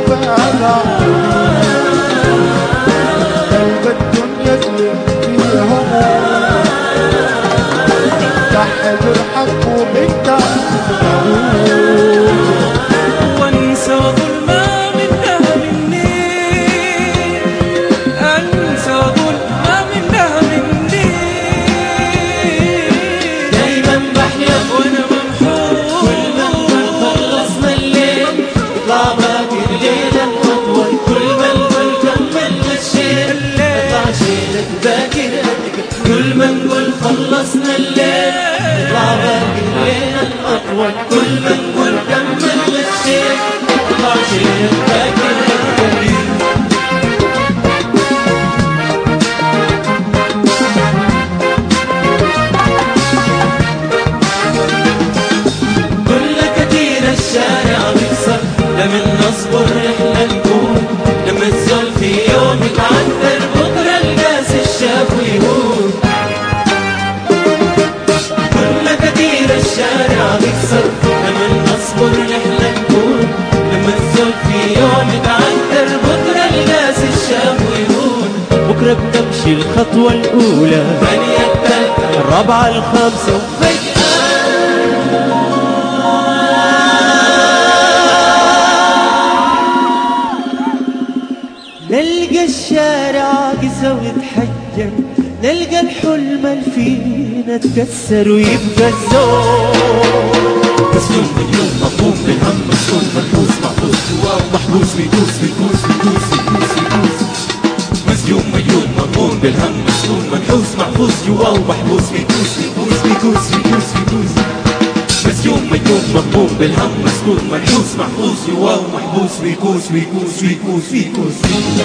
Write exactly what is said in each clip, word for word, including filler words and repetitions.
وبابا قلب الدنيا تلف فيها هموم تحت الحق وبالتعب وانسى ظلمة منها مني انسى ظلمة منها مني دايما بحلم وانا ممحوس كل ما نقول خلصنا الليل نطلع باكر ليلة نطول كل ما نقول كملنا الشيء نطلع شيلة باكر كل ما نقول خلصنا الليل نطلع باكر ليلة نطول كل ما نقول كملنا الشيء نطلع شيلة باكر لمن نصبر احنا نكون لما الزول في يوم يتعثر بكره الناس الشاف ويهون كل كتير الشارع بيكسر لمن نصبر احنا نكون لما الزول في يوم يتعثر بكره الناس الشاف ويهون بكره بتمشي الخطوه الاولى الثانيه الثالثه الرابعه الخامسه وفجاه نلقى الشارع قسى ويتحجر نلقى الحلم اللي فينا اتكسر ويبقى الزور مسجون مليون مغموم بالهم مسجون منحوس محبوس جواه محبوس بيدوس بيدوس بيدوس بيدوس بيدوس مسجون مليون مغموم بالهم مسجون منحوس محبوس جواه محبوس بيدوس بيدوس بيدوس بيدوس بيدوس مسجون مليون مغموم بالهم مسجون منحوس محبوس جواه محبوس بيكوس بيكوس بيكوس بيكوس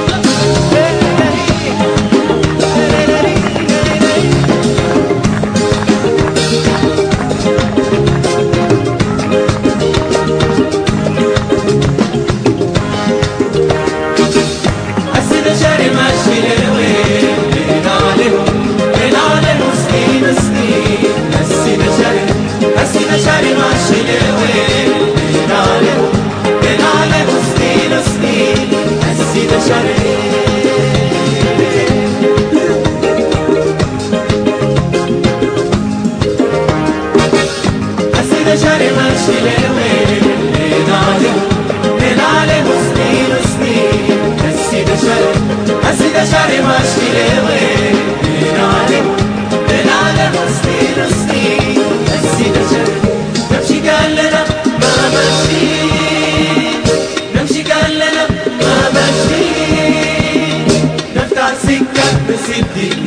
شاري ماشي لوين لين عليهم لين عليهم سنين وسنين السيدة شاري السيدة شاري ماشي لوين لين عليهم لين عليهم سنين وسنين السيدة شاري نمشي قال لنا ما ماشيين نمشي قال لنا ما ماشيين نفتح سكة بسد